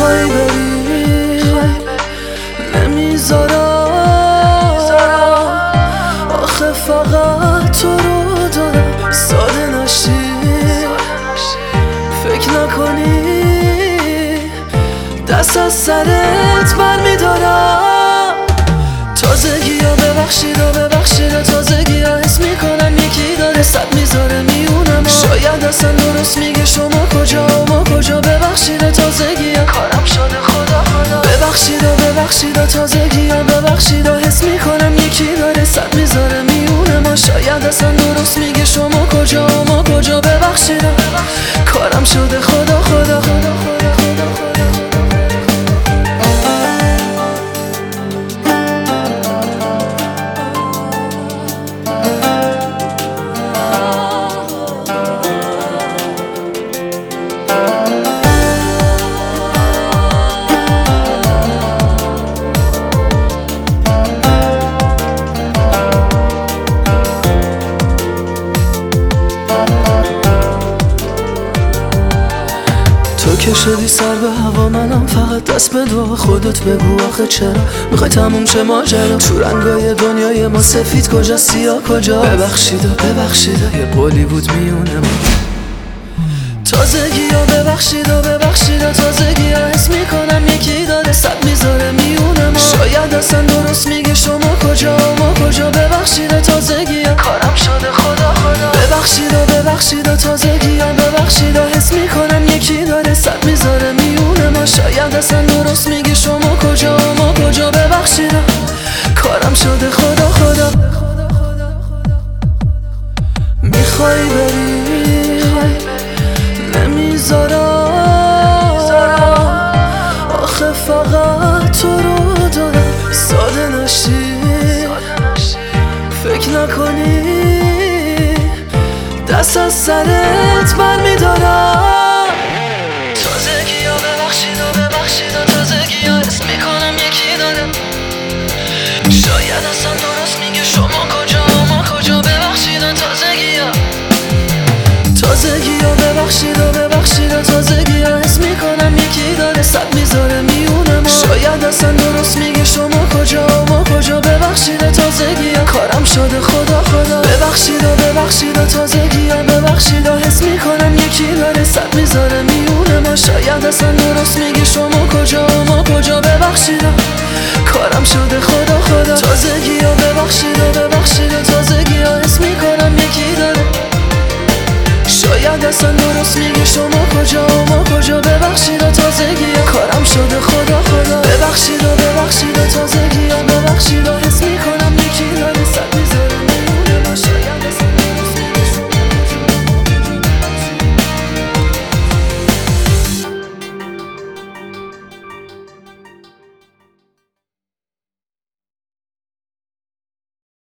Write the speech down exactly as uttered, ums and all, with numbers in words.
میخوای بری نمیذارم، آخه فقط تو رو دارم. ساده نشی فکر نکنی دست از سرت بر میدارم. تازگی ها ببخشید و ببخشید و تازگی ها حس میکنم یکی داره صد میذاره میونم. شاید اصلا درست میگه شما کجا ما کجا. ببخشید و تازگی ها کارم شده خدا خدا. ببخشید و ببخشید و تازگی ها ببخشید و حس میکنم یکی داره صد میذاره میونم. شاید اصلا درست میگه شما کجا ما کجا. ببخشید و کارم شده خدا خدا خدا خدا خدا خدا. تو که شدی سر به هوا منم فقط دست به دعا. خودت بگو آخه چرا میخوای تموم شه ماجرا. تو رنگای دنیای ما سفید کجا سیاه کجا. ببخشید و ببخشید یه قولی بود میونه ما. تازگی ها ببخشید و ببخشید و تازگی ها حس میکنم یکی داره صد میذاره میونه ما. شاید اصلا درست میگه شما کجا ما کجا. ببخشید و تازگی ها کارم شده خدا خدا. ببخشید و ببخشید و تازگی ها ببخشید و حس میکنم یکی داره صد میذاره میونه ما. شاید اصلا درست میگه شما کجا ما کجا. ببخشید و کارم شده خدا خدا. میخوای بری نمیذارم، آخه فقط تو رو دارم. ساده نشی فکر نکنی دست از سرت بر میدارم. تازگی ها ببخشید و ببخشید و تازگی ها حس میکنم یکی داره. شاید اصلا درست میگه شما کجا ما کجا. ببخشید و تازگی ها تازگی ها ببخشید و ببخشید و تازگی ها حس میکنم یکی داره صد میذاره میونه ما. شاید اصلا درست میگه شما کجا ما کجا. ببخشید و تازگی ها کارم شده خدا خدا. ببخشید و ببخشید و تازگی ها ببخشید و حس میکنم یکی داره صد میذاره میونه ما. شاید اصلا درست میگه شما کجا ما کجا. ببخشید و کارم شده خدا خدا. تازگی ها ببخشید و ببخشید و تازگی ها حس میکنم یکی داره. شاید اصلا